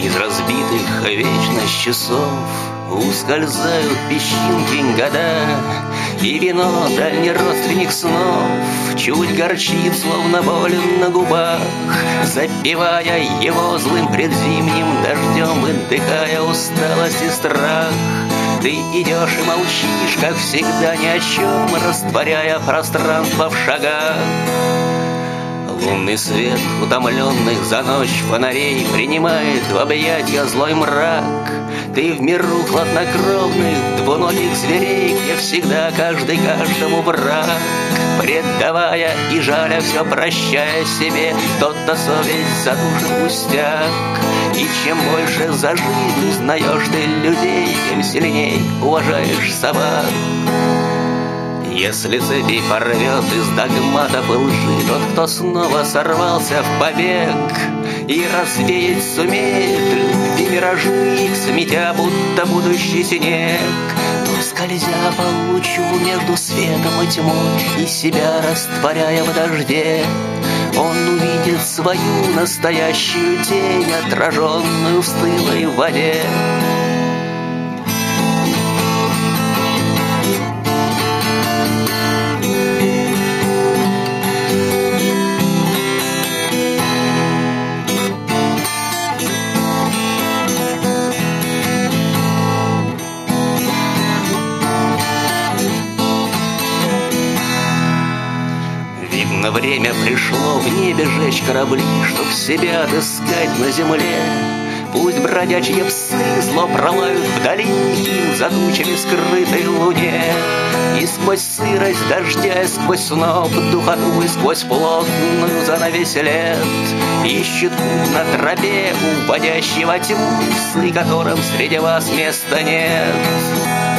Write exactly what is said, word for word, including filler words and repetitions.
Из разбитых вечность часов ускользают песчинки года, и вино, дальний родственник снов, чуть горчит, словно боль на губах, запивая его злым предзимним дождем, выдыхая усталость и страх. Ты идешь и молчишь, как всегда, ни о чем, растворяя пространство в шагах. Лунный свет утомленных за ночь фонарей принимает в объятья злой мрак. Ты в миру хладнокровных двуногих зверей, где всегда каждый каждому враг. Предавая и жаля все, прощая себе, тот-то совесть задушит пустяк. И чем больше за жизнь узнаешь ты людей, тем сильней уважаешь собак. Если цепи порвет из догматов и лжи тот, кто снова сорвался в побег, и развеять сумеет любви миражи их, сметя будто будущий снег, то, скользя по лучу между светом и тьмой и себя растворяя в дожде, он увидит свою настоящую тень, отраженную в стылой воде. Видно, время пришло в небе жечь корабли, чтоб себя отыскать на земле. Пусть бродячие псы зло пролают вдали, им за тучами скрытой луне. И сквозь сырость дождя, и сквозь сноп духоту, и сквозь плотную занавесь лет ищет путь на тропе, уводящий во тьму, псы, которым среди вас места нет.